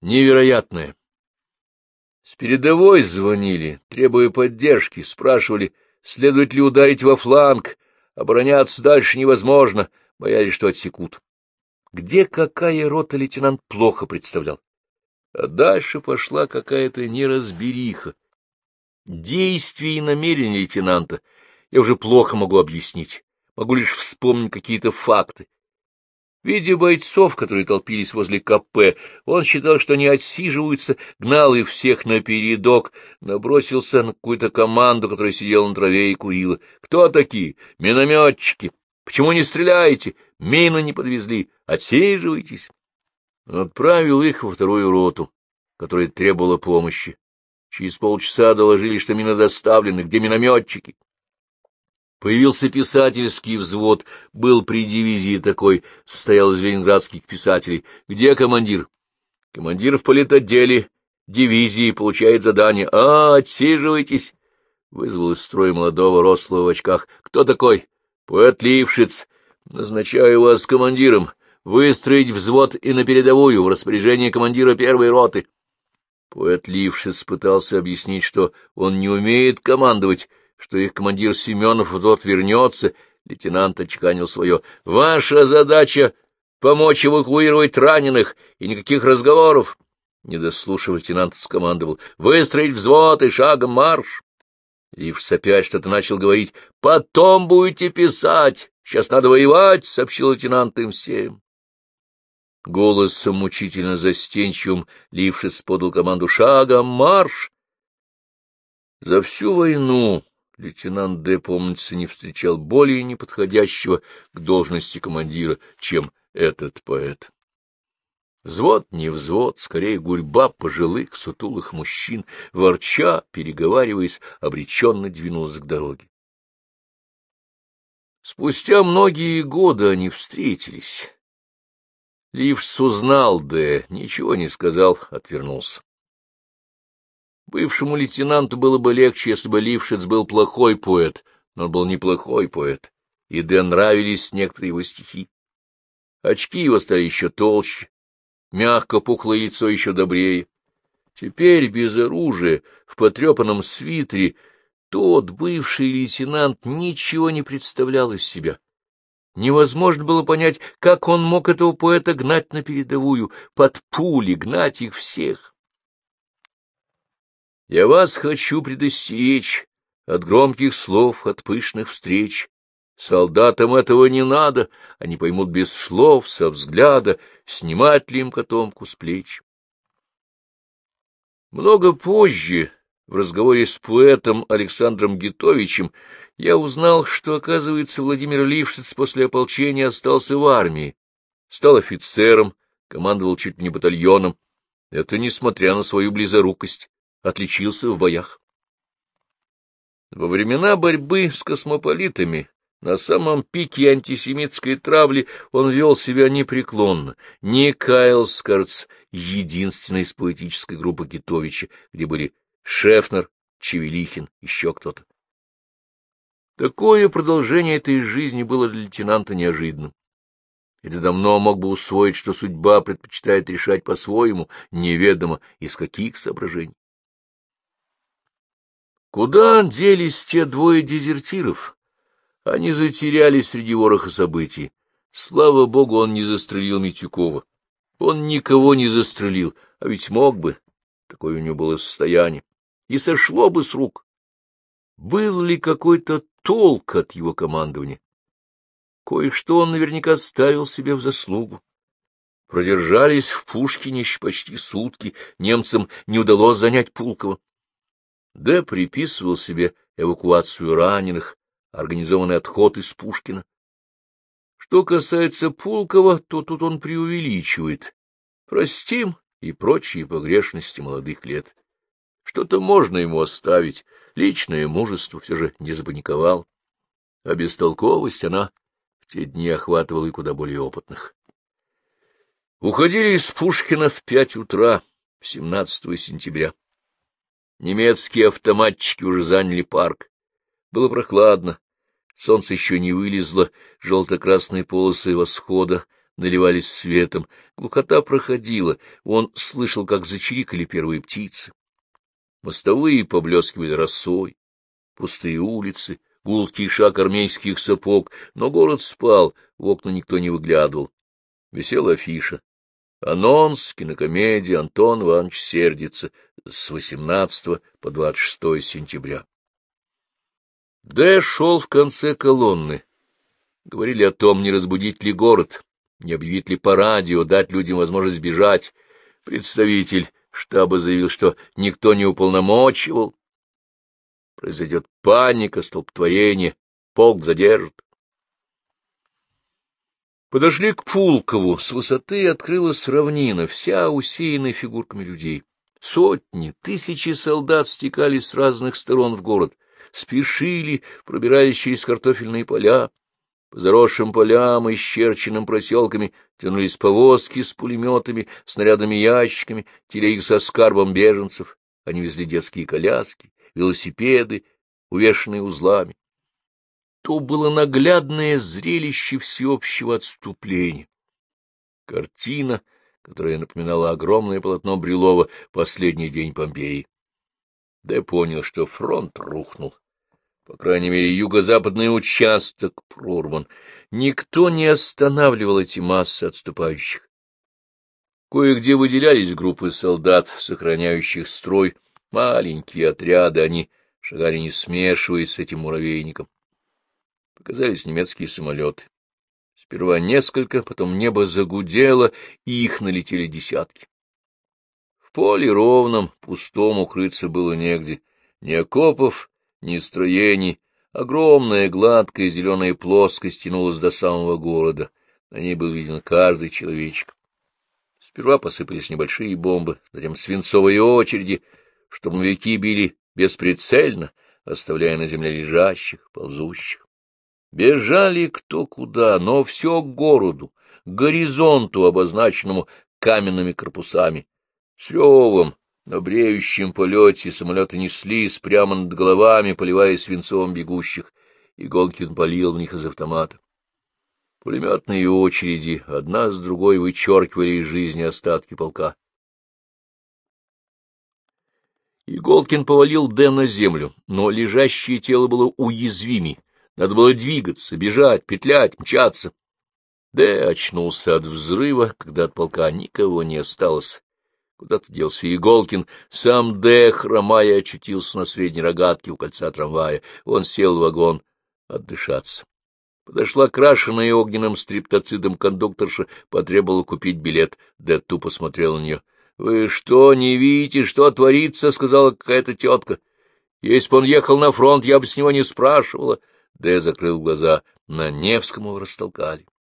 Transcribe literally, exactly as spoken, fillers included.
невероятное. С передовой звонили, требуя поддержки, спрашивали, следует ли ударить во фланг, обороняться дальше невозможно, боялись, что отсекут. Где какая рота лейтенант плохо представлял. А дальше пошла какая-то неразбериха. Действия и намерения лейтенанта я уже плохо могу объяснить, могу лишь вспомнить какие-то факты. Видя бойцов, которые толпились возле КП, он считал, что они отсиживаются, гнал их всех напередок, набросился на какую-то команду, которая сидела на траве и курила. «Кто такие? Минометчики! Почему не стреляете? Мины не подвезли! Отсиживайтесь!» Он отправил их во вторую роту, которая требовала помощи. Через полчаса доложили, что мины доставлены, где минометчики. Появился писательский взвод, был при дивизии такой, состоял из ленинградских писателей. Где командир? Командир в политотделе дивизии получает задание. А, отсиживайтесь! Вызвал из строя молодого рослого в очках. Кто такой? Поэт Лившиц. Назначаю вас командиром. Выстроить взвод и на передовую в распоряжение командира первой роты. Поэт Лившиц пытался объяснить, что он не умеет командовать, что их командир Семенов вот вернется. Лейтенант отчеканил свое. «Ваша задача — помочь эвакуировать раненых, и никаких разговоров». Не дослушав, лейтенант скомандовал. «Выстроить взвод и шагом марш». Лившиц опять что-то начал говорить. «Потом будете писать. Сейчас надо воевать», — сообщил лейтенант им всем. Голосом мучительно застенчивым Лившиц подал команду «Шагом марш». За всю войну лейтенант Д, помнится, не встречал более неподходящего к должности командира, чем этот поэт. Взвод не взвод, скорее гурьба пожилых сутулых мужчин, ворча, переговариваясь, обреченно двинулась к дороге. Спустя многие годы они встретились. Лившиц узнал Д, ничего не сказал, отвернулся. Бывшему лейтенанту было бы легче, если бы Лившиц был плохой поэт, но он был неплохой поэт, и Д нравились некоторые его стихи. Очки его стали еще толще, мягко пухлое лицо еще добрее. Теперь без оружия, в потрепанном свитере, тот бывший лейтенант ничего не представлял из себя. Невозможно было понять, как он мог этого поэта гнать на передовую, под пули, гнать их всех. Я вас хочу предостеречь от громких слов, от пышных встреч. Солдатам этого не надо, они поймут без слов, со взгляда, снимать ли им котомку с плеч. Много позже, в разговоре с поэтом Александром Гитовичем, я узнал, что, оказывается, Владимир Лившиц после ополчения остался в армии, стал офицером, командовал чуть ли не батальоном. Это несмотря на свою близорукость, отличился в боях. Во времена борьбы с космополитами, на самом пике антисемитской травли, он вел себя непреклонно, не каялся, кажется, единственной из поэтической группы Гитовича, где были Шефнер, Чевелихин, еще кто-то. Такое продолжение этой жизни было для лейтенанта неожиданным. И ты давно мог бы усвоить, что судьба предпочитает решать по-своему, неведомо из каких соображений. Куда делись те двое дезертиров? Они затерялись среди вороха событий. Слава богу, он не застрелил Митюкова. Он никого не застрелил, а ведь мог бы. Такое у него было состояние. И сошло бы с рук. Был ли какой-то толк от его командования? Кое-что он наверняка ставил себе в заслугу. Продержались в Пушкине почти сутки, немцам не удалось занять Пулково. Д приписывал себе эвакуацию раненых, организованный отход из Пушкина. Что касается Пулково, то тут он преувеличивает. Простим и прочие погрешности молодых лет. Что-то можно ему оставить, личное мужество все же не запаниковал. А бестолковость она в те дни охватывала и куда более опытных. Уходили из Пушкина в пять утра, семнадцатого сентября. Немецкие автоматчики уже заняли парк. Было прохладно, солнце еще не вылезло, желто-красные полосы восхода наливались светом. Глухота проходила, он слышал, как зачирикали первые птицы. Мостовые поблескивали росой, пустые улицы, гулкий шаг армейских сапог, но город спал, в окна никто не выглядывал. Висела афиша. Анонс кинокомедии «Антон Иванович сердится» с восемнадцатого по двадцать шестое сентября. Д. шел в конце колонны. Говорили о том, не разбудить ли город, не объявить ли по радио, дать людям возможность бежать. Представитель штаба заявил, что никто не уполномочивал. Произойдет паника, столпотворение, полк задержат. Подошли к Пулкову. С высоты открылась равнина, вся усеянная фигурками людей. Сотни, тысячи солдат стекали с разных сторон в город, спешили, пробирались через картофельные поля. По заросшим полям, исчерченным проселками, тянулись повозки с пулеметами, снарядными ящиками, телеги со скарбом беженцев. Они везли детские коляски, велосипеды, увешанные узлами. То было наглядное зрелище всеобщего отступления. Картина, которая напоминала огромное полотно Брюлова «Последний день Помпеи». Д. понял, что фронт рухнул. По крайней мере, юго-западный участок прорван. Никто не останавливал эти массы отступающих. Кое-где выделялись группы солдат, сохраняющих строй, маленькие отряды, они шагали не смешиваясь с этим муравейником. Показались немецкие самолеты. Сперва несколько, потом небо загудело, и их налетели десятки. В поле ровном, пустом укрыться было негде. Ни окопов, ни строений. Огромная гладкая зеленая плоскость тянулась до самого города. На ней был виден каждый человечек. Сперва посыпались небольшие бомбы, затем свинцовые очереди. Штурмовики били бесприцельно, оставляя на земле лежащих, ползущих. Бежали кто куда, но все к городу, к горизонту, обозначенному каменными корпусами. С ревом, на бреющем полете самолеты неслись прямо над головами, поливая свинцовым бегущих. Иголкин палил в них из автомата. Пулеметные очереди одна с другой вычеркивали из жизни остатки полка. Иголкин повалил Д на землю, но лежащее тело было уязвимей. Надо было двигаться, бежать, петлять, мчаться. Д очнулся от взрыва, когда от полка никого не осталось. Куда-то делся Иголкин. Сам Д, хромая, очутился на средней рогатке у кольца трамвая. Он сел в вагон отдышаться. Подошла крашеная огненным стриптоцидом кондукторша, потребовала купить билет. Д тупо смотрел на нее. — Вы что, не видите, что творится? — сказала какая-то тетка. — Если бы он ехал на фронт, я бы с него не спрашивала. Д закрыл глаза. На Невском его растолкали.